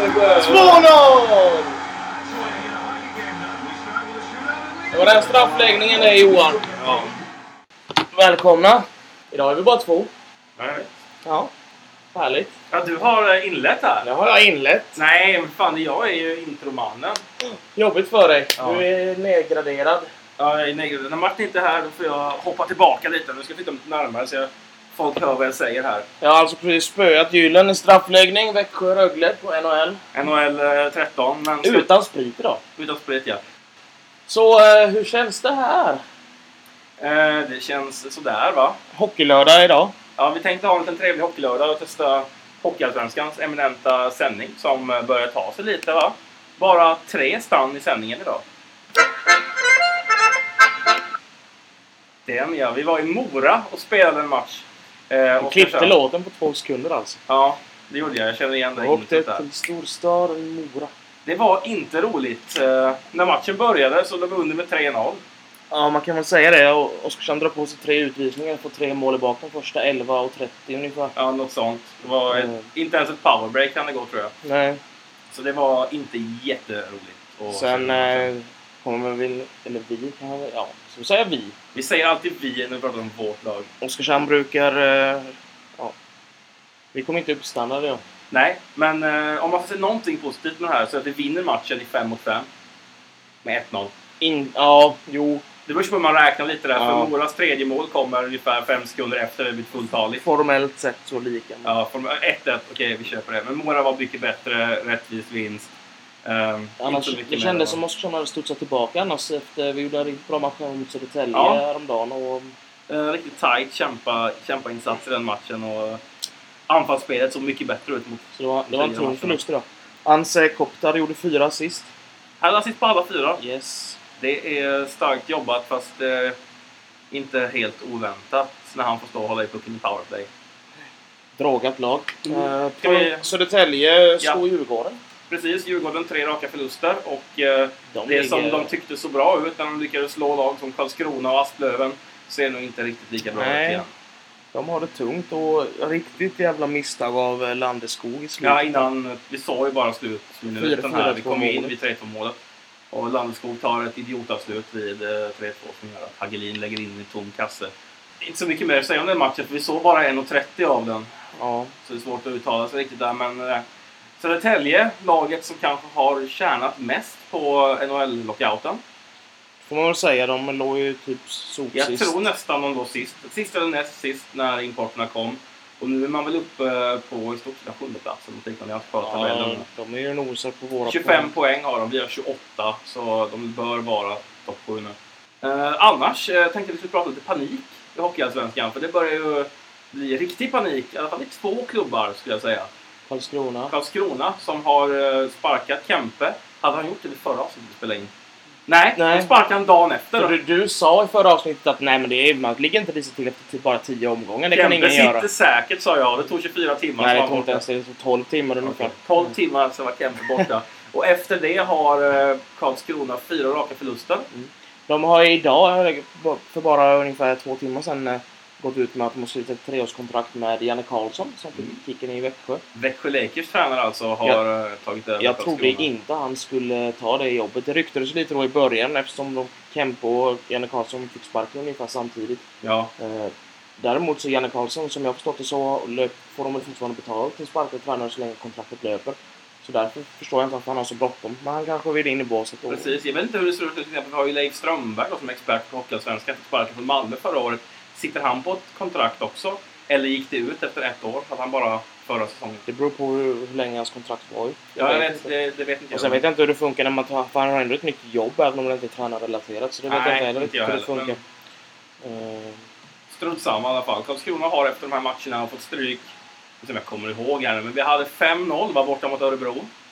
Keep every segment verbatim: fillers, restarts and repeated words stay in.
två noll! Det var den straffläggningen där, Johan. Ja. Välkomna. Idag är vi bara två. Nej. Ja, härligt. Ja, du har inlett här. Det har jag inlett. Nej, men fan, jag är ju intromannen. Jobbigt för dig. Ja. Du är nedgraderad. Ja, jag är negativ. När Martin inte är här, då får jag hoppa tillbaka lite. Nu ska jag flytta närmare så jag, folk hör vad jag säger här. Jag har alltså precis spöat Gylen i straffläggning. Växjö-Rögle på N H L. N H L tretton. Men ska... Utan sprit idag. Utan sprit, ja. Så eh, hur känns det här? Eh, det känns sådär, va? Hockeylördag idag. Ja, vi tänkte ha en liten trevlig hockeylördag och testa Hockeyallsvenskans eminenta sändning som börjar ta sig lite, va? Bara tre stann i sändningen idag. Den, ja. Vi var i Mora och spelade en match. Eh, Du klippte låten på två sekunder alltså. Ja, det gjorde jag. Jag känner igen det. Jag åkte till storstaden Mora. Det var inte roligt. Eh, när matchen började så låg vi under med tre noll. Ja, man kan väl säga det. Och Oskarshamn drar på sig tre utvisningar. Får tre mål i bak de första elva och trettio ungefär. Ja, något sånt. Det var ett, Mm. inte ens ett powerbreak kan det gå, tror jag. Nej. Så det var inte jätteroligt. Och Sen eh, kommer vi väl... Eller vi kan väl... Ja, så säger vi. Vi säger alltid vi när vi pratar om vårt lag. Oskarshamn brukar... Eh, ja. Vi kommer inte upp standard då. Nej, men eh, om man får se någonting positivt med det här så är att vi vinner matchen i fem mot fem. Med ett noll. In, ja, jo. Det beror på hur man räknar lite där. Ja. För Moras tredje mål kommer ungefär fem sekunder efter det blivit fulltaligt. Formellt sett så lika. Ja, ett ett. Okej, vi köper det. Men Mora var mycket bättre. Rättvis vinst. Um, Annars, det kändes som Oskarshamn hade studsat tillbaka annars efter vi gjorde en bra match mot Södertälje Ja. häromdagen. Och... Uh, riktigt tight kämpa, kämpa insats i den matchen. Och anfallsspelet såg mycket bättre ut mot... Så det var, det var en tung förlust idag. Anse Koptar gjorde fyra assist. Han har assist på alla fyra. Yes. Det är starkt jobbat fast eh, inte helt oväntat när han får stå och hålla i pucken i powerplay. Drogat lag. Mm. Uh, Ska vi- Södertälje slår Ja. Djurgården. Precis, Djurgården tre raka förluster och eh, De det som ligger- de tyckte så bra ut när de lyckades slå lag som Karlskrona och Asplöven ser nog inte riktigt lika bra Nej. ut igen. De har det tungt och riktigt jävla misstag av eh, Landeskog i slutet. Ja, innan, vi sa ju bara slutminuten här, vi kom in målet. vid tre två målet. Och Landeskog tar ett idiotavslut vid eh, tre två som gör att Hagelin lägger in i tom kasse. Inte så mycket mer att säga om den matchen för vi såg bara en trettio av den. Ja. Så det är svårt att uttala sig riktigt där, men eh, Södertälje, laget som kanske har tjänat mest på N H L-lockouten. Får man väl säga, de låg ju typ Jag sopsist. tror nästan de låg sist. Sist eller näst sist när importerna kom. Och nu är man väl uppe på i stort sett sjunde platsen. Jag har inte kollat Ja, tabellen. de är ju nosar på våra tjugofem poäng har de, vi har tjugoåtta. Så de bör vara topp sju nu. Eh, annars eh, tänkte vi skulle prata lite panik i Hockeyallsvenskan. För det börjar ju bli riktig panik. I alla fall i två klubbar skulle jag säga. Karlskrona. Karlskrona som har eh, sparkat Kempe. Hade han gjort det vid förra avsnittet vi spelade in? Nej, Nej. de sparkade han dagen efter. För du, du sa i förra avsnittet att nej, men det är, man ligger inte risigt till efter bara tio omgångar. Det kan Kempe ingen sitter göra. säkert, sa jag. Det tog tjugofyra timmar. Nej, så det var tog han inte borta. ens det. Det tog tolv timmar ungefär. Okej. tolv timmar så var Kempe borta. Och efter det har eh, Karlskrona fyra raka förluster. De har idag, för bara ungefär två timmar sedan, eh, gått ut med att de har slutit ett treårskontrakt med Janne Karlsson som fick kicken i Växjö. Växjö Lakers tränare alltså har eh, tagit över Jag trodde Karlskrona. inte han skulle ta det jobbet. Det ryktades lite då i början eftersom de Kempe och Janne Karlsson fick sparken ungefär samtidigt. Ja, Eh, däremot så Janne Karlsson, som jag har förstått det, så löp, får de väl fortfarande betalt till sparkade tränare så länge kontraktet löper. Så därför förstår jag inte varför han har så bråttom. Men han kanske vill in i båset. Och... precis. Jag vet inte hur det ser ut. Till exempel, vi har ju Leif Strömberg då, som är expert på Hockeyallsvenskan. Fick sparken från Malmö förra året. Sitter han på ett kontrakt också? Eller gick det ut efter ett år? Att han bara förra säsongen? Det beror på hur, hur länge hans kontrakt var ju. Ja, jag vet, det, det vet inte Och sen jag. vet jag inte hur det funkar när man tar... För han har ändå ett nytt jobb även om det inte är tränarrelaterat. Så det vet Nej, jag inte heller inte jag hur det heller, funkar. Eh, Strunt samma i alla fall. Karlskrona har efter de här matcherna fått stryk. Som jag kommer ihåg här nu. Men vi hade fem noll var borta mot Örebro.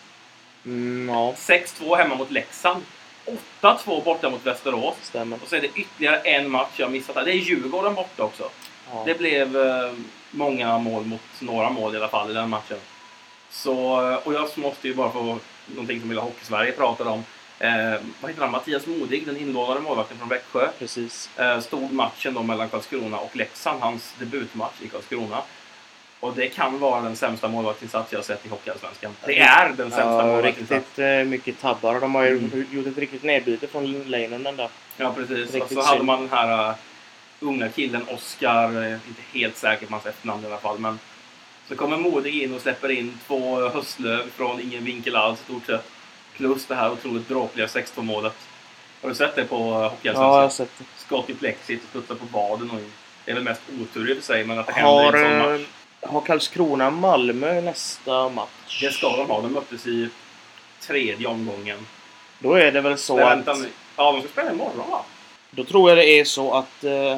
mm, ja, sex två hemma mot Leksand. åtta två borta mot Västerås. stämmer. Och så är det ytterligare en match jag missat här. Det är Djurgården borta också. Ja. Det blev eh, många mål mot några mål i alla fall i den matchen. Så, och jag måste ju bara få någonting som Hela Hockey-Sverige pratade om. Eh, vad heter han? Mattias Modig, den inlånade målvakten från Växjö. Precis. Eh, stod matchen då mellan Karlskrona och Leksand, hans debutmatch i Karlskrona. Och det kan vara den sämsta målvaktsinsats jag har sett i Hockeyallsvenskan. Det är den sämsta ja, målvaktsinsatsen. Riktigt eh, mycket tabbar. De har ju Mm. gjort ett riktigt nedbyte från Leinonen där. Ja, precis. Riktigt Och så hade synd. man den här uh, unga killen, Oskar, uh, inte helt säker på hans efternamn i alla fall, men så kommer Modig in och släpper in två höstlöv från ingen vinkel alls, stort sett. Plus det här otroligt dråpliga sex två målet. Har du sett det på uh, Hockeyallsvenskan? Ja, jag har sett det. Skott i plexit och studsar på baden och in. Det är väl mest otur i och för sig, men att det händer Har, i en sån eh, match. har Karlskrona Malmö nästa match? Det ska de ha. De möttes i tredje omgången. Då är det väl så Nej, att... vänta nu. Ja, de ska spela imorgon, va? Då tror jag det är så att eh,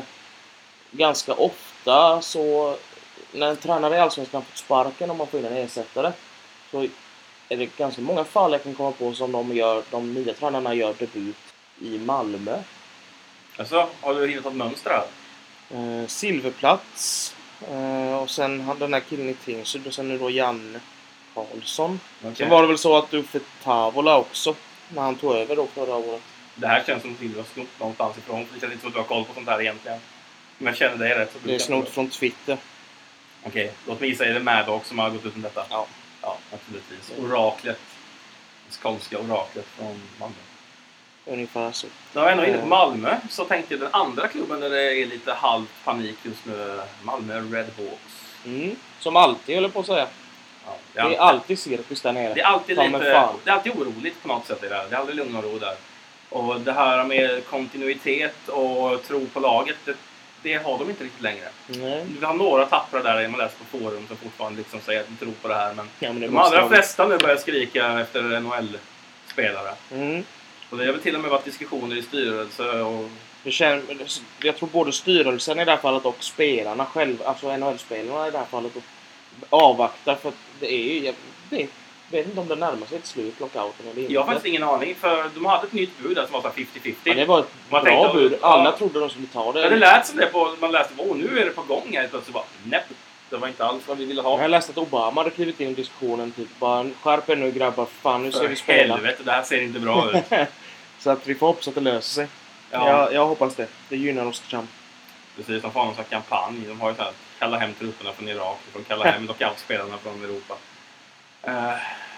ganska ofta så när en tränare i Allsvenskan fått sparken om man får in en ersättare, så är det ganska många fall jag kan komma på som de, gör, de nya tränarna gör debut i Malmö. Alltså, har du hittat ett mönster här? Eh, Silverplats eh, och sen han den här killen i Tingsryd och sen nu då Janne Karlsson. Okay. Sen var det väl så att Uffe Tavola också när han tog över då förra året. Det här känns som att du har snott någonstans ifrån. För det känns inte som att du har koll på sånt här egentligen. Men jag känner dig rätt. Så Det är snott från Twitter. Okej, okay. Låt mig gissa. Är det Maddox som har gått ut med detta? Ja. Ja, naturligtvis. Oraklet. Det skånska oraklet från Malmö. Ungefär så. Då är jag ändå inne på Malmö. Så tänkte jag den andra klubben där det är lite halv panik just nu. Malmö Redhawks. Mm. Som alltid, håller på att säga. Ja, det, är det är alltid cirkus där nere. Det är alltid Ta lite... Det är alltid oroligt på något sätt i det här. Det är aldrig lugn och ro där. Och det här med kontinuitet och tro på laget, det, det har de inte riktigt längre. Nej. Vi har några tappra där man läser på forum som fortfarande liksom säger att de tror på det här. Men, ja, men det de allra ha... flesta nu börjar skrika efter N H L-spelare. Mm. Och det har väl till och med varit diskussioner i styrelse och... Det känns, jag tror både styrelsen i det här fallet och spelarna själva, alltså N H L-spelarna i det här fallet, avvaktar för att det är ju... Jag vet, vet inte om det närmar sig ett slut, lockouten eller inte. Jag har faktiskt ingen aning, för de hade ett nytt bud där som var så femtio femtio. Ja, det var ett man bra tänkte, bud. ja, Alla trodde de skulle ta det. Ja, det lät som det på, man läste, åh nu är det på gång här. Plötsligt bara, nej, det var inte alls vad vi ville ha. Jag läste att Obama hade klivit in i diskussionen, typ bara, skärp er nu grabbar, fan nu ska för vi spela. Helvete, det här ser inte bra ut. Så att vi får hoppas att det löser sig. Ja. Jag, jag hoppas det. Det gynnar Oskarshamn. Precis, de får någon sån här kampanj. De har ju så här, kalla hem trupperna från Irak. De kalla hem lockout-spelarna från Europa. Uh,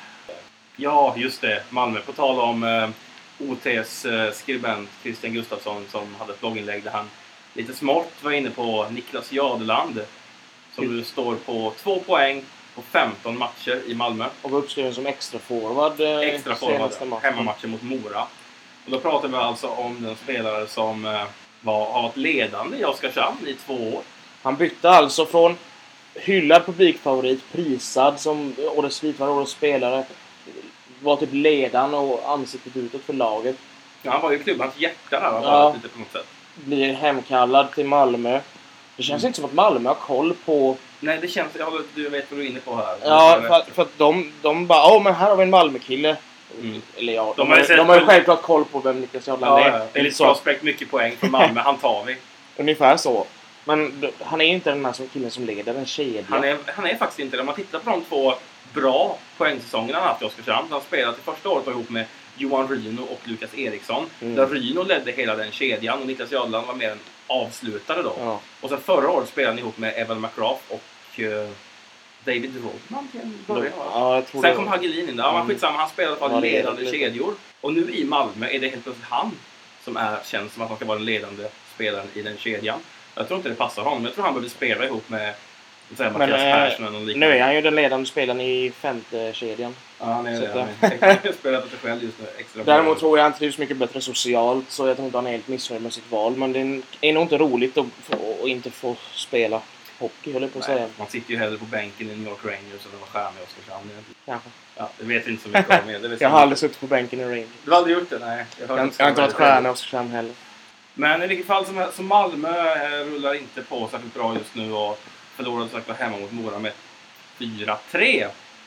ja, just det. Malmö. På tal om uh, O T:s uh, skribent Christian Gustafsson som hade ett blogginlägg där han lite smått var inne på Niklas Jadeland. Som nu står på två poäng på femton matcher i Malmö. Och var uppskriven som extra forward. Eh, extra forward. Hemmamatchen mot Mora. Och då pratar vi alltså om den spelare som uh, var, har varit ledande i Oskarshamn i två år. Han bytte alltså från hyllad publikfavorit, prisad som årets slitvarande årets spelare, var typ ledaren och ansiktet utåt för laget. Ja, han var ju klubbans hjärta där, ja. lite på något sätt. Blir hemkallad till Malmö. Det känns mm. inte som att Malmö har koll på... Nej, det känns... Ja, du vet vad du är inne på här. Ja, för, för att de, de bara, åh men här har vi en Malmö-kille. Mm. Eller ja, de, de, har, de har ju självklart koll på vem Niklas Jadeland ja, är. Ja, det är lite prospekt, mycket poäng för Malmö, han tar vi. Ungefär så. Men han är inte den här killen som leder en kedja. Han är, han är faktiskt inte det. Om man tittar på de två bra poängsäsongerna han haft i Oskarshamn. Han spelade till första året ihop med Johan Ryno och Lukas Eriksson. Mm. Där Ryno ledde hela den kedjan och Niklas Jadeland var mer en avslutare då. Ja. Och sen förra året spelade han ihop med Evan McGrath och uh, David Rodman till en början. Ja, jag tror sen det. kom Hagelin in där. Mm. Skitsamma, han spelade för ja, ledande det, det. kedjor. Och nu i Malmö är det helt plötsligt han som är, känns som att han ska vara den ledande spelaren i den kedjan. Jag tror inte det passar honom. Jag tror han behöver spela ihop med säga, men, Mattias Persson eller liknande. Nu är han ju den ledande spelaren i femte kedjan. Ja, han är det. Han har spelat för sig själv just nu. Extra Däremot bra. Tror jag han trivs mycket bättre socialt. Så jag tror inte han är helt missnöjd med sitt val. Men det är nog inte roligt att, få, att inte få spela hockey, håller på att säga. Man sitter ju hellre på bänken i New York Rangers än att vara stjärna i Oskarshamn. Kanske. Ja, det vet vi inte så mycket om. Det vet jag har aldrig suttit på bänken i Rangers. Du har aldrig gjort det? Nej. Jag har, jag, jag har inte varit stjärna i Oskarshamn heller. Men i vilket fall som, som Malmö rullar inte på särskilt bra just nu och förlorade sagt hemma mot Mora med fyra tre.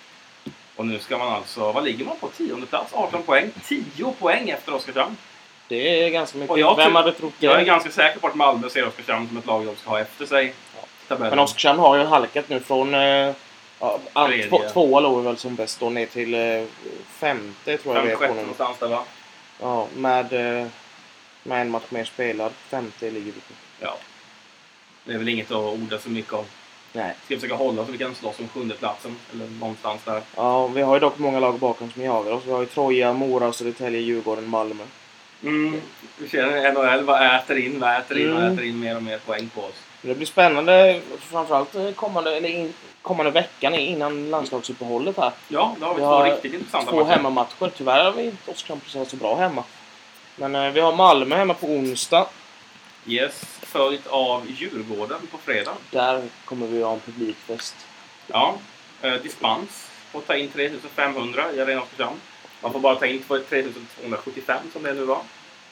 Och nu ska man alltså, vad ligger man på? Tionde plats, arton poäng. tio poäng efter Oskarshamn. Det är ganska mycket. Jag Vem hade trott det? Jag är ganska säker på att Malmö ser Oskarshamn som ett lag de ska ha efter sig. Ja. Men Oskarshamn har ju halkat nu från eh, två, tvåa låg väl som bäst då ner till eh, femte tror jag. Fem, sjätte någonstans där va? Ja, med, eh, med en match mer spelad. Femte ligger vi på. Ja. Det är väl inget att orda så mycket om. Nej. Ska försöka hålla så vi kan slåss om sjunde platsen eller någonstans där. Ja, vi har ju dock många lag bakom som jagar oss. Vi har ju Troja, Mora, Södertälje, Djurgården, Malmö. Mm. Vi känner N H L, vad äter in, vad äter in, Mm. vad äter in mer och mer poäng på oss. Det blir spännande, framförallt kommande, eller in, kommande veckan innan landslagsuppehållet här. Ja, då har vi, Vi två har riktigt intressanta Två matcher. hemmamatcher. Tyvärr har vi inte Oskarshamn precis så bra hemma. Men eh, vi har Malmö hemma på onsdag. Yes, följt av Djurgården på fredag. Där kommer vi ha en publikfest. Ja, eh, dispens. Får ta in tre tusen femhundra i Arena Oskarshamn. Man får bara ta in tre tusen tvåhundrasjuttiofem som det nu var.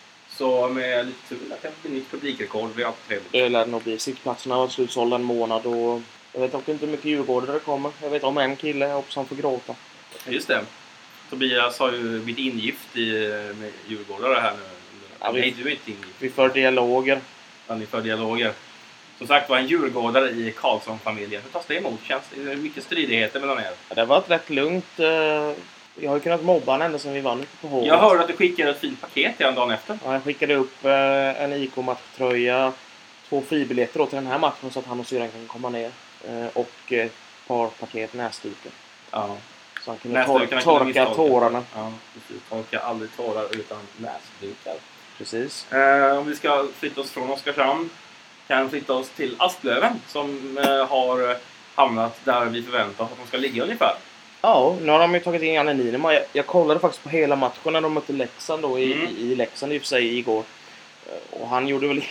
Så med lite tur att det blir nytt publikrekord. Det är alltid trevligt. Det lär nog bli. Sittplatserna har varit slutsålda en månad och jag vet också inte hur mycket Djurgårdare det kommer. Jag vet om en kille, jag hoppas han får gråta. Just det. Tobias har ju blivit ingift i, med Djurgårdare här nu. Ja, vi- Nej, du är inte ingift. Vi för dialoger. Ja, ni för dialoger. Som sagt var en Djurgårdare i Karlsson-familjen. Hur tas det emot? Känns det mycket stridigheter mellan er? Ja, det har varit rätt lugnt. eh, Jag har ju kunnat mobba han ända sedan vi vann ute på Hovet. Jag hörde att du skickade ett fint paket till en dagen efter. Ja, jag skickade upp eh, en I K-matchtröja, två fribiljetter då till den här matchen så att han och syrran kan komma ner. Eh, och eh, ett par paket näsdukar. Ja. Så han kunde Näsdukar tor- kunde torka misstolka. tårarna. Ja, precis. Torka aldrig tårar utan näsdukar. Precis. Eh, om vi ska flytta oss från Oskarshamn kan vi flytta oss till Asplöven som eh, har hamnat där vi förväntar oss att de ska ligga ungefär. Ja, nu har de ju tagit in Janne Niederman. Jag, jag kollade faktiskt på hela matchen när de mötte Leksand då i, Mm. i, i Leksand i och för sig igår. Eh, Och han gjorde väl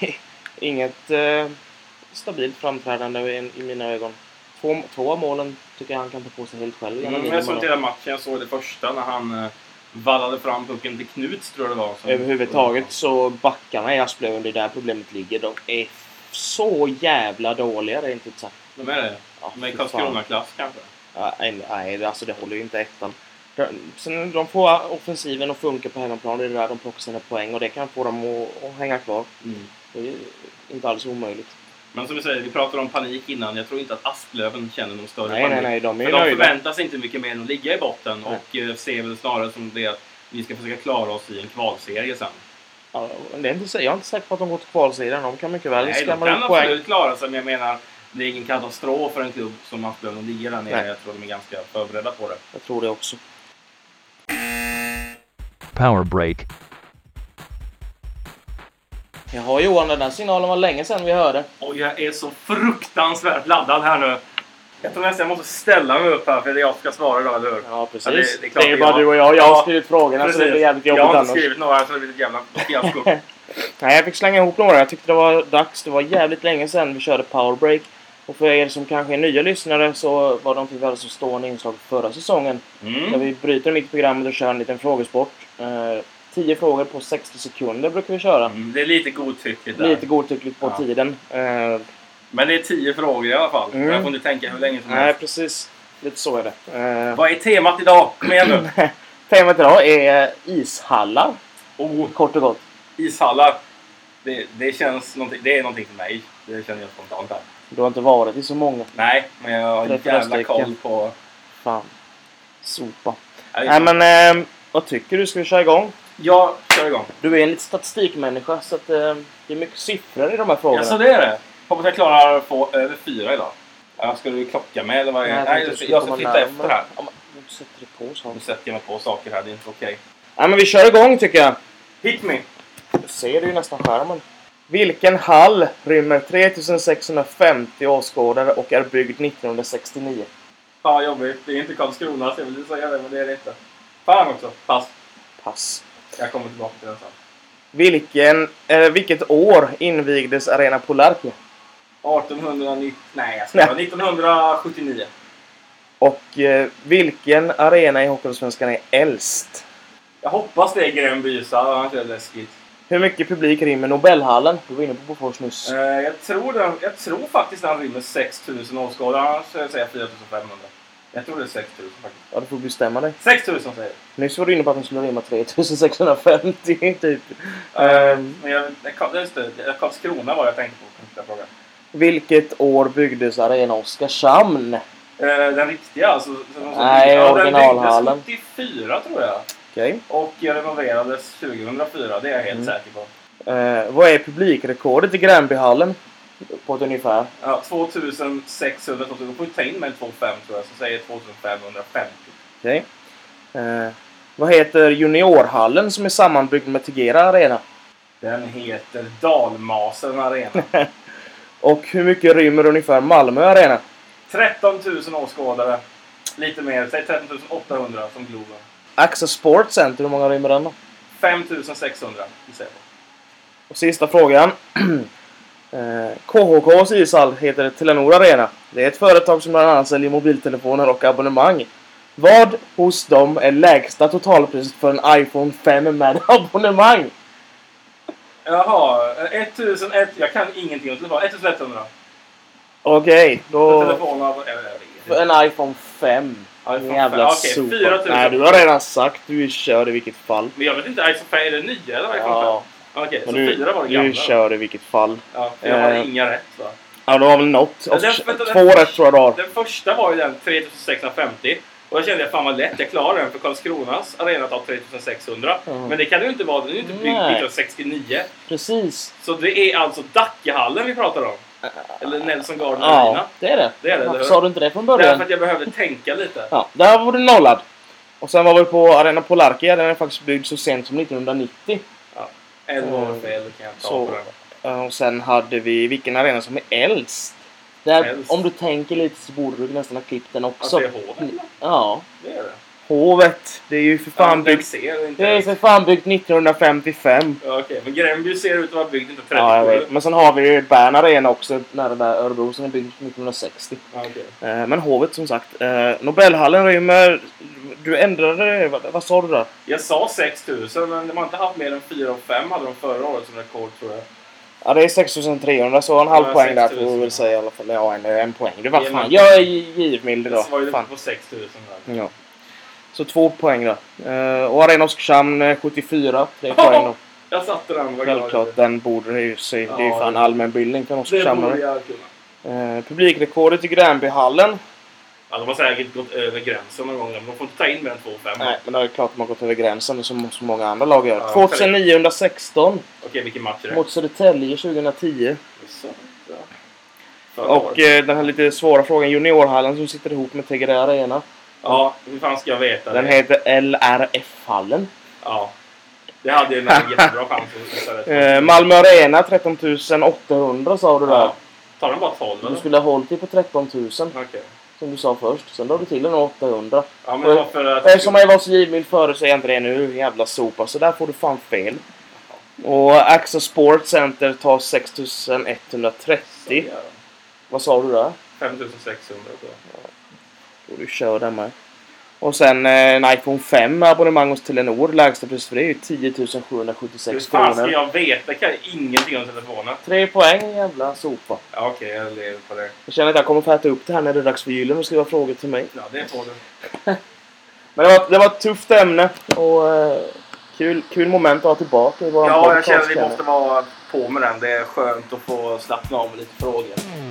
inget eh, stabilt framträdande i, i mina ögon. Två, två av målen tycker jag han kan ta på sig helt själv. Janne Mm, jag Niederman såg då. inte hela matchen, jag såg det första när han eh, vallade fram pucken till Knuts tror jag det var. Som, Överhuvudtaget så backarna i Asplöven, det är där problemet ligger. De är så jävla dåliga, det är inte sagt. Vem är det? Ja, Med fy fan. Karlskrona-klass kanske? Ja, nej, nej, alltså det håller ju inte ettan. De- Sen de får offensiven att funka på hemmaplan, det är där de plockar sina poäng och det kan få dem att, att hänga kvar. Mm. Det är inte alls omöjligt. Men som vi säger, vi pratade om panik innan. Jag tror inte att Asplöven känner någon större Nej, panik. nej, nej, de är För ju de nöjda. förväntar sig inte mycket mer än att ligga i botten Nej. och eh, ser väl snarare som det att vi ska försöka klara oss i en kvalserie sen. Ja, det är inte, så- jag är inte säker på att de går till kvalsidan. De kan mycket väl Nej, de skrämma kan upp poäng. absolut klara sig, men jag menar det är ingen katastrof för en klubb som Asplöven ligger där nere. Nej. Jag tror de är ganska förberedda på det. Jag tror det också. Power break. Jaha Johan, den där signalen var länge sedan vi hörde. Och jag är så fruktansvärt laddad här nu. Jag tror nästan jag måste ställa mig upp här för det är jag som ska svara idag, eller hur? Ja, precis. Ja, det, det- det är är klart ju det bara är du och jag. Jag Ja, har skrivit frågorna så det blir jävligt jobbigt Jag har annars. inte skrivit några så det blir ett jävla fiasko. Nej, jag fick slänga ihop några. Jag tyckte det var dags. Det var jävligt länge sedan vi körde Power Break. Och för er som kanske är nya lyssnare så var de till väldigt så stående inslag förra säsongen. Där Mm. vi bryter mitt i programmet och kör en liten frågesport. Eh, tio frågor på sextio sekunder brukar vi köra. Mm, det är lite godtyckligt där. Lite godtyckligt på Ja. tiden. Eh, Men det är tio frågor i alla fall. Mm. Jag får inte tänka hur länge som nej, helst. precis. Lite så är det. Eh, Vad är temat idag? Kom igen nu. temat idag är ishallar. Oh, Kort och gott. ishallar. Det, det känns någonting, det är någonting för mig. Det känner jag spontant här. Du har inte varit i så många. Nej, men jag har en Träffar jävla stycken. koll på... Fan. Sopa. Nej, Nej men, eh, vad tycker du? Ska vi köra igång? Jag kör igång. Du är en lite statistikmänniska så att, eh, det är mycket siffror i de här frågorna. Ja, så det är det. Hoppas jag klarar att få över fyra idag. Ja, ska du klocka med eller vad är det? jag Nej, tänkte jag du ska, skulle jag ska komma flytta närmare. efter här. Ja, men, du sätter dig på så. Nu sätter jag mig på saker här, det är inte okej. Nej men vi kör igång tycker jag. Hit me! Du ser det ju nästan skärmen. Vilken hall rymmer tre tusen sexhundrafemtio åskådare och är byggd nittonhundrasextionio? Ja, jobbigt. Det är inte Karlskrona, så jag vill säga det, men det är det inte. Fan också. Pass. Pass. Jag kommer tillbaka till den sen. Vilken, eh, vilket år invigdes Arena Polarki? artonhundranittio... Nej, jag ska Nej. vara nittonhundrasjuttionio. Och eh, vilken arena i Hockeyallsvenskan är äldst? Jag hoppas det är Gränbysa, annars är det läskigt. Hur mycket publik rymmer Nobelhallen? Du var inne på Bofors nyss. Eh, jag, tror den, jag tror faktiskt den rymmer sex tusen åskådare, annars säger jag fyra tusen femhundra. Jag tror det är sex tusen faktiskt. Ja, du får bestämma dig. sex tusen säger Nyss var du inne på att den skulle rymma tre tusen sexhundrafemtio typ. jag. Ehm, Men jag, jag, just det, Karlskrona var jag tänkte på. Första frågan. vilket år byggdes Arena Oskarshamn? Eh, den riktiga alltså? Den som Nej, ja, originalhallen. Den byggdes sjuttiofyra tror jag. Okej. Och renoverades tjugohundrafyra, det är jag helt Mm. säker på. Eh, vad är publikrekordet i Gränbyhallen? På ett ungefär. Ja, tvåtusensexhundra. De får ju ta in med två komma fem tror jag. Så säger tvåtusenfemhundrafemtio. Okej. Okay. Eh, vad heter juniorhallen som är sammanbyggd med Tegera Arena? Den heter Dalmasen Arena. Och hur mycket rymmer ungefär Malmö Arena? tretton tusen åskådare. Lite mer. Säg tretton tusen åttahundra som Globen. AXA Sports Center, hur många rymmer den då? fem tusen sexhundra. Och sista frågan. eh, K H K:s ishall heter Telenor Arena. Det är ett företag som bland annat säljer mobiltelefoner och abonnemang. Vad hos dem är lägsta totalpriset för en iPhone fem med abonnemang? Jaha, ettusenett. Jag kan ingenting om telefon. ettusenetthundra. Okej, okay, då... För telefon av... För en iPhone fem. iPhone en jävla Okej, super. fyra tusen. Nej, du har redan sagt. Du kör i vilket fall. Men jag vet inte, iPhone fem är det nya eller iPhone ja. fem? Okej, så du, fyra var det gamla. Du kör i vilket fall. Ja, för jag har eh, inga rätt va? Ja, du har väl något. Och den, två den, rätt tror jag du har. Den första var ju den tre tusen sexhundrafemtio. Och jag kände att fan vad lätt, jag klarar den för Karlskronas arena tar tre tusen sexhundra. Mm. Men det kan det ju inte vara, den är ju inte byggd nittonhundrasextionio. Precis. Så det är alltså Dackehallen vi pratar om. Eller Nelson Garden ja, Arena. det är det. Det är det. Varför sa du inte det från början? Därför att jag behövde tänka lite. Ja, där var du nollad. Och sen var vi på Arena Polarkia, den är faktiskt byggd så sent som nittonhundranittio. Ja, elva år fel kan jag ta så, på den. Och sen hade vi vilken arena som är äldst. Där, äldst. Om du tänker lite så borde du nästan ha klippt den också. Alltså det är Hovet? Ja. Det är det. Hovet, det är ju för fan ja, byggt. Det är för fan byggt nittonhundrafemtiofem. Ja, okej, okay. Men Gränby ser ut att vara byggt inte trettiosju. Ja, jag vet. Men sen har vi ju Bern Arena också, nära där Örebro, som är byggd nittonhundrasextio. Ja, okay. Men Hovet som sagt. Nobelhallen rymmer... Du ändrade vad, vad sa du där? Jag sa sex tusen, men de har inte haft mer än fyra och fem hade de förra året som rekord tror jag. Ja, det är sex tusen trehundra, så en halv ja, poäng där får vi väl säga i alla fall. Ja, en, en poäng. Det var fan. Men, jag är givmild idag. Det var ju fan. på sex tusen där. Ja. Så två poäng då. Uh, och Arena Oskarshamn sjuttiofyra. Tre poäng då. Jag satte den. Självklart, den borde ju se. Ja, det är ju fan allmänbildning för Oskarshamn. Det borde jag kunna. Uh, publikrekordet i Gränbyhallen. Ja, de har säkert gått över gränsen någon gång. Men de får inte ta in mer än två komma fem. Nej, men det är klart de har gått över gränsen som så många andra lag gör. Ja, tjugoniohundrasexton. Okej, vilken match är det? Mot Södertälje tjugohundratio. Så, ja. Och eh, den här lite svåra frågan. Juniorhallen som sitter ihop med Tegera Arena. Ja, hur fan ska jag veta den det? Den heter L R F-hallen. Ja, det hade ju en jättebra chans att eh, Malmö Arena tretton tusen åttahundra sa du där. Ja. Tar den bara tolv eller? Du skulle ha hållit dig på tretton tusen. Okej. Okay. Som du sa först. Sen drar du till en åttahundra. Ja, men och, för att... Eftersom jag var så givmild förut så är jag inte det nu. Jävla sopa. Så där får du fan fel. Och AXA Sports Center tar sex tusen etthundratrettio. Vad sa du där? fem tusen sexhundra tror jag. Ja. Då du kör den med. Och sen eh, en iPhone fem med abonnemang hos Telenor. Lägsta pris för det är ju tio tusen sjuhundrasjuttiosex kronor. Hur fan ska jag veta? Jag kan ingenting om telefonen. Tre poäng, jävla sopa. Ja, okej, okay, jag lever på det. Jag känner att jag kommer få äta upp det här när det är dags för julen och skriva frågor till mig. Ja, det får du. Men det var, det var ett tufft ämne. Och eh, kul, kul moment att ha tillbaka i våran Ja, jag känner att vi måste vara på med den. Det är skönt att få slappna av med lite frågor.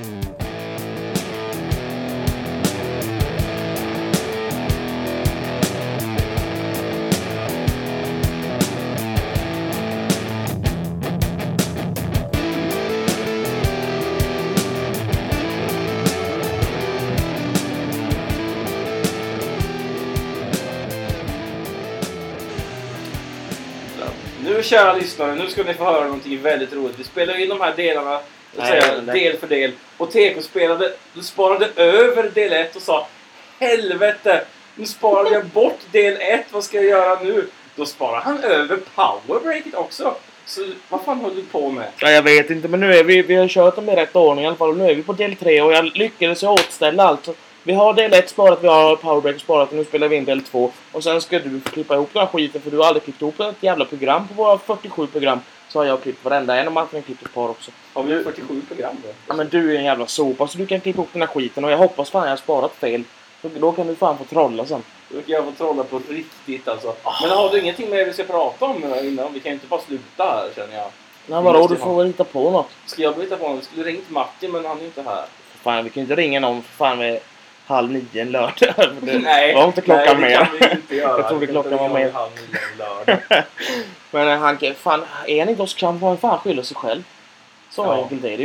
Nu kära lyssnare, nu ska ni få höra någonting väldigt roligt. Vi spelar in de här delarna Nej, säga, del för del. Och T K spelade, du sparade över del ett och sa helvete, nu sparade jag bort del ett, vad ska jag göra nu? Då sparar han över powerbreaket också. Så vad fan håller du på med? Ja, jag vet inte, men nu är vi, vi har kört dem i rätt ordning i alla fall. Och nu är vi på del tre och jag lyckades återställa allt. Vi har del ett sparat, vi har powerbreak sparat och nu spelar vi in del två. Och sen ska du klippa ihop den här skiten för du har aldrig klippt ihop ett jävla program. På våra fyrtiosju program så har jag klippt varenda en och Martin har klippt ett par också. Har vi fyrtiosju program då? Ja, men du är en jävla sopa så du kan klippa ihop den här skiten och jag hoppas fan jag har sparat fel. Så då kan du fan få trolla sen. Då kan jag få trolla på riktigt alltså. Men har du ingenting mer vi ska prata om innan? Vi kan ju inte bara sluta här känner jag. Nej, vadå? Du får väl hitta på något. Ska jag hitta på något? Vi skulle ringt Martin men han är inte här. Fan, vi kan inte ringa någon för fan med halv nio en lördag. Det nej, var inte klockan nej, det kan vi inte göra. Jag trodde klockan var mer. Halv nio en lördag. Men han, fan, är han inte Oskarshamn får han fan skylla sig själv. Så ja. enkelt är det ju.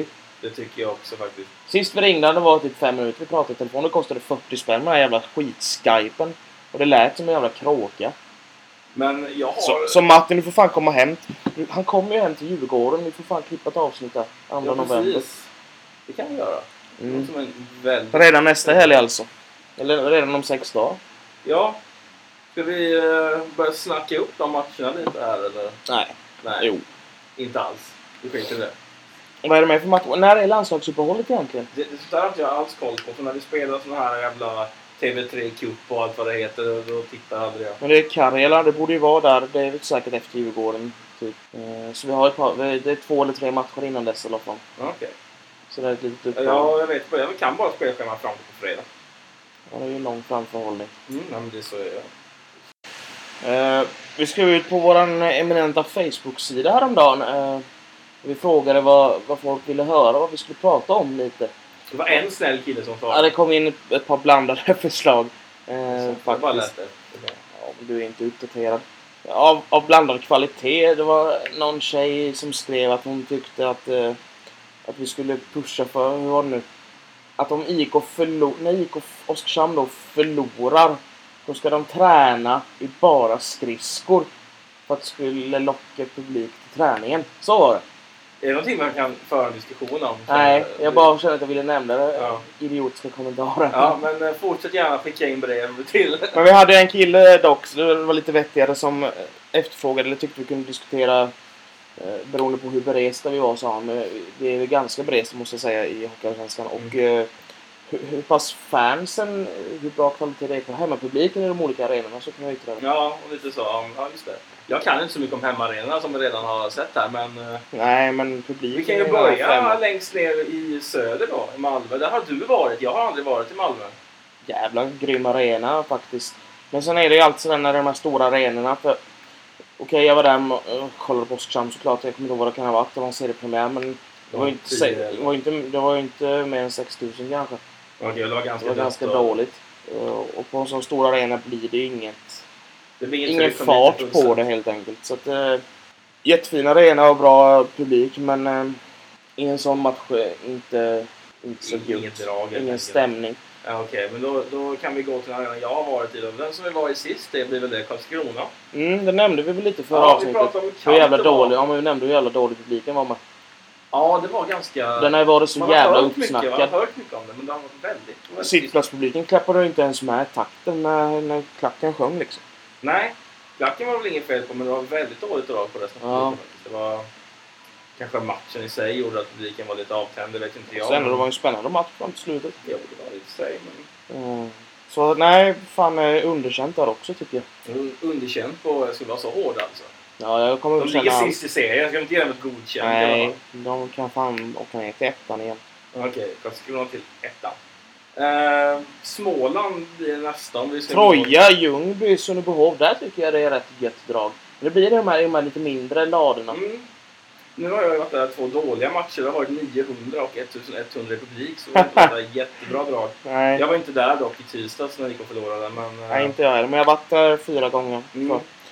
Det tycker jag också faktiskt. Sist vi ringde, det var typ fem minuter vi pratade i telefon. Det kostade fyrtio spänn med den här jävla skitskypen. Och det lät som en jävla kråka. Men jag har... Så, så Martin, du får fan komma hem. Han kommer ju hem till Djurgården. Vi får fan klippa ett avsnitt där. andra Ja, november. precis. Det kan vi göra. Mm. Som en väldigt... Redan nästa helg alltså. Eller redan om sex dagar. Ja. Ska vi uh, börja snacka upp de matcherna lite här eller? Nej. Nej. Jo. Inte alls. Vi skiter i det. Vad är det med för match? När är landslagsuppehållet egentligen? Det, det där har inte jag alls koll på. För när vi spelar såna här jävla T V tre Cup och allt vad det heter, då tittar aldrig jag. Men det är Karjala, det borde ju vara där. Det är väl säkert efter Djurgården. Typ. Eh, så vi har ett par, det är två eller tre matcher innan dess i alla fall. Okej. Okay. Så det är ett litet uppehåll. Ja, jag vet. Jag kan bara spela schema fram till på fredag. Ja, det är ju lång framförhållning. Mm, men det är så är det. Eh, vi skrev ut på våran eminenta Facebook-sida häromdagen. Eh, vi frågade vad, vad folk ville höra, vad vi skulle prata om lite. Det var en snäll kille som svarade. Ja, det kom in ett par blandade förslag. Eh, jag faktiskt. bara läste. Ja, du är inte uppdaterad. Av, av blandad kvalitet. Det var någon tjej som skrev att hon tyckte att, eh, att vi skulle pusha för, hur var det nu? Att om I K förlor, när I K Oskarshamn då förlorar, då ska de träna i bara skridskor för att det skulle locka publik till träningen. Så var det. Är det någonting man kan föra en diskussion om? Nej, jag bara kände att jag ville nämna det. Ja. Idiotiska kommentarer. Ja, men fortsätt gärna skicka in brev till. Men vi hade en kille dock, så det var lite vettigare, som efterfrågade eller tyckte vi kunde diskutera eh, beroende på hur beresta vi var, sa han. Men vi är ganska beresta måste jag säga i Hockeyallsvenskan. Mm. Och eh, hur, hur pass fansen, hur bra kvalitet det är på hemmapubliken i de olika arenorna, så kan jag yttra det. Ja, och lite så. Ja, just det. Jag kan inte så mycket om hemmaarenorna som vi redan har sett här, men... Nej, men publiken... Vi kan ju börja längst ner i söder då, i Malmö. Där har du varit. Jag har aldrig varit i Malmö. Jävla grym arena faktiskt. Men sen är det ju alltid sådär när de här stora arenorna. För, okej, okay, jag var där och kollade på Oskarshamn såklart. Jag kommer inte ihåg vad det kan ha varit. Det var en seriepremiär, men det var ju inte, se, det var inte, det var inte mer än sex tusen kanske. Okej, det var ganska, det var ganska och... dåligt. Och på en sån stor arena blir det inget... Det blir ingen fart på det helt enkelt. Så att, äh, jättefin arena och bra publik, men äh, i en sån match inte, inte så gott. Ingen stämning. Ja, okej, okay. Men då, då kan vi gå till den arena jag har varit i. Den som vi var i sist, det blir väl det, Karlskrona. Mm, det nämnde vi väl lite förra ja, avsnittet. Hur jävla dålig, ja, men vi nämnde hur jävla dålig publiken var med. Ja, det var ganska... Den har ju varit så man jävla har uppsnackad. Man har hört mycket om det, men den var väldigt... väldigt... Sittplatspubliken klappade inte ens med takten när, när klacken sjöng liksom. Nej, klacken var väl ingen fel på, men det var väldigt dåligt drag på resten. Ja. Det var... Kanske matchen i sig gjorde att publiken var lite avtänd, det vet inte jag. Sen det var en spännande match fram till slutet. Ja, det var lite sig, men... Mm. Så nej, fan är underkänt där också tycker jag. Underkänt på, jag skulle vara så hård alltså. Ja, jag kommer de ligger sist i serien, jag ska inte ge dem ett godkänt. Nej, de kan fan åka ner till ettan igen. Okej, okay, Karlskrona till ettan. Eh, Småland blir nästa om vi ska... Troja, Ljungby, Sunnebyhov, där tycker jag det är rätt gött drag. Det blir de här, de här lite mindre ladorna. Mm. Nu har jag varit där två dåliga matcher. Det har varit niohundra och ettusen i publik. Så det har inte varit jättebra drag. Nej. Jag var inte där dock i tisdags när ni kom förlorade. Men, nej, inte jag heller. Men jag har varit där fyra gånger. Mm.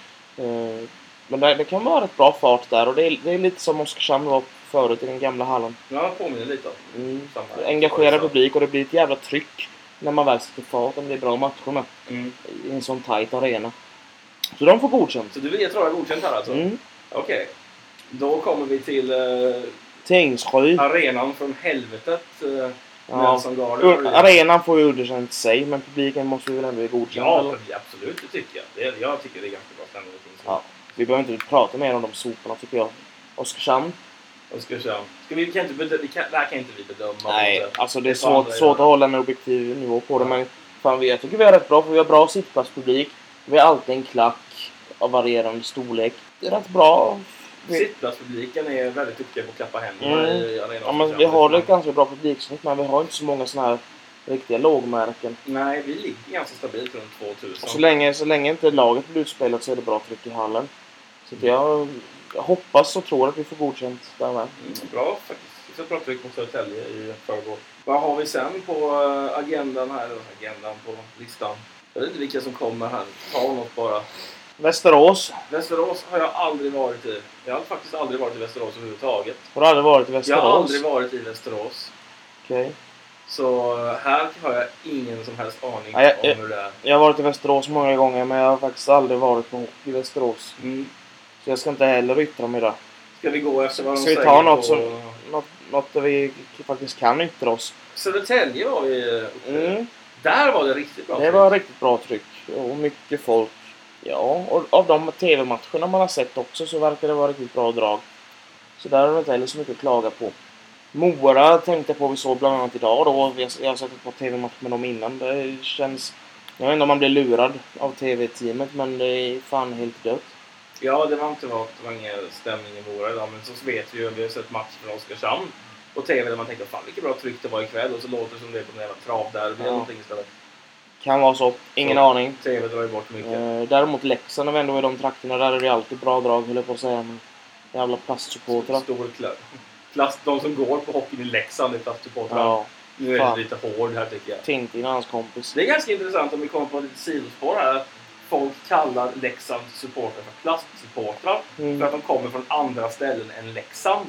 Uh, men det, det kan vara rätt bra fart där. Och det är, det är lite som Oskarshamn var förut i den gamla hallen. Ja, jag påminner lite om. Mm. Engagerad publik och det blir ett jävla tryck när man väl sätter fart. Om det är bra matcher med. Mm. I en sån tight arena. Så de får godkänt. Så du vill ge Troja godkänt här alltså? Mm. Okej. Okay. Då kommer vi till uh, Tingsryd. Arenan från helvetet. Uh, ja. Garden, arenan får ju underkänt sig, men publiken måste ju väl ändå godkänt. Ja, eller? Absolut, det tycker jag. Det, jag tycker det är ganska bra stämning. Ja. Vi behöver inte prata mer om de soporna tycker jag. Oskarshamn. Oskarshamn. Ska vi, vi kan inte bedöma, vi kan, där kan inte vi bedöma. Nej, alltså det är svårt, svårt att hålla en objektiv nivå på det, men fan, jag tycker vi är rätt bra, för vi har bra sittplatspublik. Vi har alltid en klack av varierande storlek. Det är rätt bra. Sittplatspubliken är väldigt duktiga på att klappa händerna mm. i arenan. Ja, men vi har ett ganska bra publiksnitt, men vi har inte så många såna här riktiga lågmärken. Nej, vi ligger ganska stabilt runt tvåtusen. Så länge, så länge inte laget blir utspelat så är det bra tryck i hallen. Så mm. jag, jag hoppas och tror att vi får godkänt där med. Mm, bra faktiskt. Så bra tryck mot Södertälje i förrgår. Vad har vi sen på agendan här? Agendan på listan. Jag vet inte vilka som kommer här. Ta något bara. Västerås. Västerås har jag aldrig varit i. Jag har faktiskt aldrig varit i Västerås överhuvudtaget. Har du aldrig varit i Västerås? Jag har aldrig varit i Västerås. Okej. Okay. Så här har jag ingen som helst aning ja, jag, om hur det är. Jag har varit i Västerås många gånger, men jag har faktiskt aldrig varit i Västerås. Mm. Så jag ska inte heller yttra mig där. Ska vi gå efter vad de ska vi säger ta något, på... som, något, något där vi faktiskt kan yttra oss? Södertälje var vi uppe. Mm. Där var det riktigt bra Det tryck. var riktigt bra tryck. Och mycket folk. Ja, och av de tv-matcherna man har sett också så verkar det vara riktigt bra drag. Så där är det inte heller så mycket att klaga på. Mora tänkte på vi såg bland annat idag då. Jag har sett ett par tv-matcher med dem innan. Det känns... Jag vet inte om man blir lurad av tv-teamet, men det är fan helt dött. Ja, det var inte var, det var ingen stämning i Mora idag, men så vet vi ju, vi har sett match från Oskarshamn på tv där man tänker, fan vilket bra tryck det var ikväll, och så låter det som det är på en jävla trav där, det blir ja. någonting istället. Kan vara så, ingen så, aning. Tv drar ju bort mycket. Uh, däremot Leksand är ändå i de trakterna, där är det alltid bra drag, höll jag på att säga. Men jävla plastsupportrar. Stor klass, de som går på hockeyn i Leksand är plastsupportrar. Ja. Nu är det lite hård här tycker jag. Tintin och hans kompis. Det är ganska intressant om vi kommer på lite sidospår här. Folk kallar Leksands supportrar för plastsupportrar. Mm. För att de kommer från andra ställen än Leksand.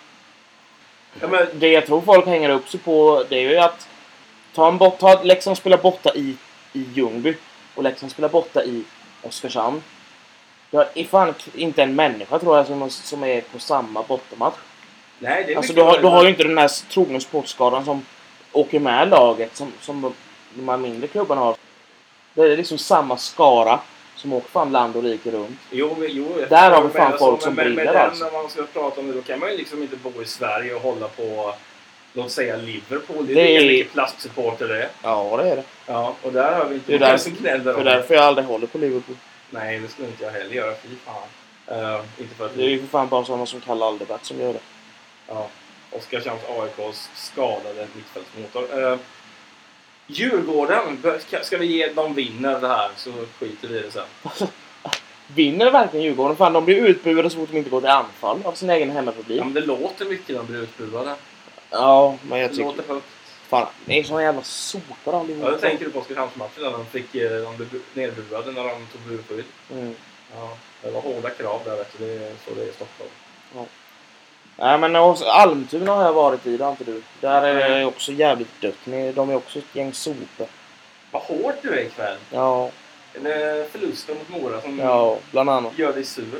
Ja, men... Det jag tror folk hänger upp sig på, det är ju att ta en bort, ta Leksand spelar borta i, i Ljungby. Och Leksand spelar borta i Oskarshamn. Jag är fan inte en människa tror jag som, som är på samma bortamatch. Nej, det är alltså du har, du har ju inte den här trogna sportskadan som åker med laget som, som de här mindre klubbarna har. Det är liksom samma skara som åker fan land och rike runt. Jo, jo, där har vi fan folk som men, brinner men alltså. När man ska prata om det, då kan man ju liksom inte bo i Sverige och hålla på, låt säga Liverpool. Det är det lika mycket plastsupporter det. Ja, det är det. Ja, och där har vi inte det är där, som gnäller om det. är därför jag aldrig håller på Liverpool. Nej, det skulle inte jag heller göra. Fy fan. Uh, inte för att det är ju för fan bara sådana som kallar Aldebert som gör det. Ja. Oskarshamns A I K:s skadade mittfältsmotor. Uh, Djurgården, ska vi ge dem vinner det här så skiter vi i det sen. Vinner verkligen Djurgården? Fan, de blir utbuade så fort de inte går till anfall av sin egen hemmapublik. Ja, men det låter mycket när de blir utbuade. Ja, men jag det tycker... låter högt. Fan, det är såna jävla sopar allihopa. Ja, jag tänker du på Oskarshamnsmatchen när de fick de blev nedbuade när de tog burskydd. Mm. Ja, det var hårda krav där, vet du. Det är så det är i Stockholm. Ja. Nej, men också Almtuna har jag varit i, det har inte du. Där är det också jävligt dött. De är också ett gäng sopor. Vad hårt du är ikväll. Ja. Eller förlusten mot Mora som ja, bland annat. Gör dig sur.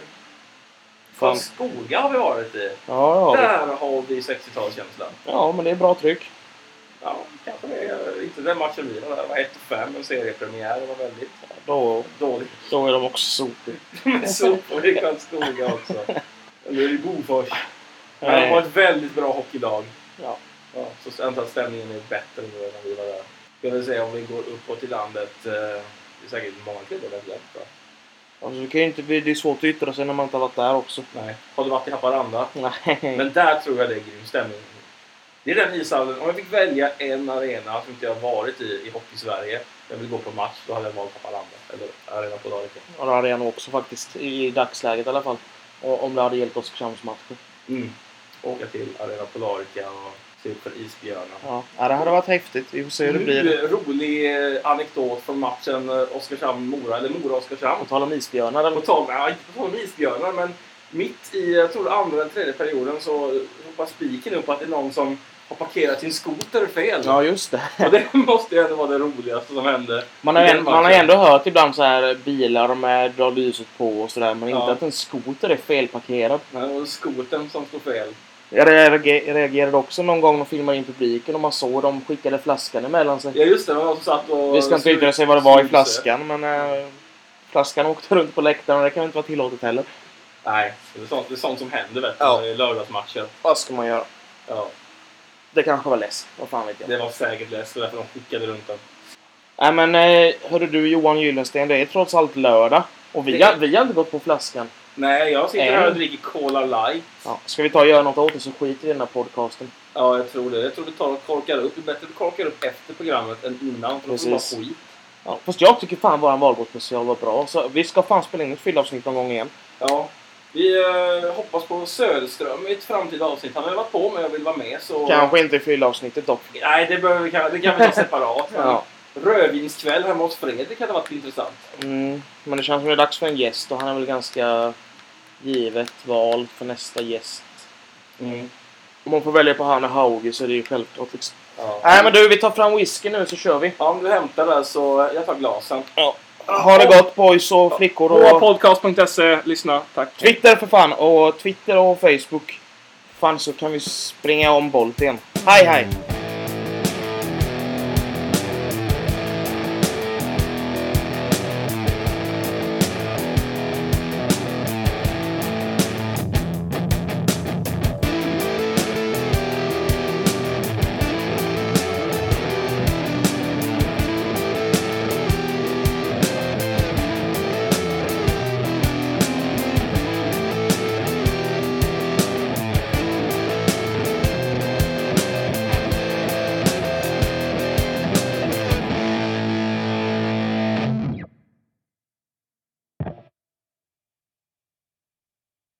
Från Skoga har vi varit i. Ja, ja. Där har vi sextiotalskänslan. Ja, men det är bra tryck. Ja, kanske det är inte den matchen vi var där. Det var ett och fem, en seriepremiär. Det var väldigt då, dåligt. Då är de också sopor. Men sopor i Karlskoga också. Eller i Bofors. Men de har ett väldigt bra hockeylag. Ja. Ja, så jag antar att stämningen är bättre nu än när vi var där. Jag vill säga om vi går uppåt i landet. Eh, det är säkert många klubbar där glömt. Alltså det kan ju inte bli, det är svårt att yttra sig när man inte har varit där också. Nej. Har du varit i Haparanda? Nej. Men där tror jag det är grym stämning. Det är den ishallen. Om jag fick välja en arena som inte jag har varit i i Hockey-Sverige. Jag vill gå på match, då hade jag valt Haparanda. Eller Arena Polarica. Ja, det hade jag nog också faktiskt. I dagsläget i alla fall. Och om det hade gällt Oskarshamnsmatchen. Mm. Åka till Arena Polarica och se upp för isbjörnar. Ja, ja, det hade varit häftigt. Vi får se hur det blir. Rolig anekdot från matchen Oskarshamn-Mora. Eller Mora-Oskarshamn. På tal om isbjörnar. Eller? På tal, ja, inte på tal om isbjörnar, men mitt i, jag tror andra eller tredje perioden så ropar spiken upp att det är någon som har parkerat sin skoter fel. Ja, just det. Och det måste ju ändå vara det roligaste som hände. Man har, en, man har ändå hört ibland så här bilar med drar lyset på och sådär. Men ja. Inte att en skoter är felparkerad. Nej, det var skotern som stod fel. Jag reagerade också någon gång när filmade in publiken och man såg de skickade flaskan emellan sig. Ja, just det. Det var någon som satt och... Vi ska inte yttra sig vad det var i flaskan, men äh, flaskan åkte runt på läktaren och det kan inte vara tillåtet heller. Nej, det är sånt, det är sånt som händer, vet du, ja. I lördagsmatchen. Vad ska man göra? Ja. Det kanske var läsk, vad fan vet jag. Det var säkert läsk, därför de skickade runt den. Nej, men äh, hörru du Johan Gyllensten, det är trots allt lördag. Och vi, det... har, vi har inte gått på flaskan. Nej, jag sitter här och dricker Cola Light. Ja. Ska vi ta och göra något åt det så skit i den här podcasten? Ja, jag tror det. Jag tror vi tar och korkar upp. Det är bättre att korkar upp efter programmet än innan. För det var skit. Ja, fast jag tycker fan våran valborgsspecial var bra. Så vi ska fan spela in ett fyllavsnitt någon gång igen. Ja. Vi eh, hoppas på Söderström i ett framtida avsnitt. Han har varit på men jag vill vara med. Så... Kanske inte i fyllavsnittet dock. Nej, det, behöver vi, det kan vi ta separat. Ja. rödvinskväll hemma hos Fredrik hade varit intressant. Mm, men det känns som det är dags för en gäst och han är väl ganska givet val för nästa gäst. Mm. Om man får välja på han och Hauge så är det ju självklart liksom. Ja. Nej men du, vi tar fram whisky nu så kör vi. Ja, om du hämtar det så jag tar glasen. Ja. Ha det gott boys och flickor och... På podcast punkt se, lyssna, tack. Twitter för fan, och Twitter och Facebook. Fan så kan vi springa om Bolt igen. Hej hej!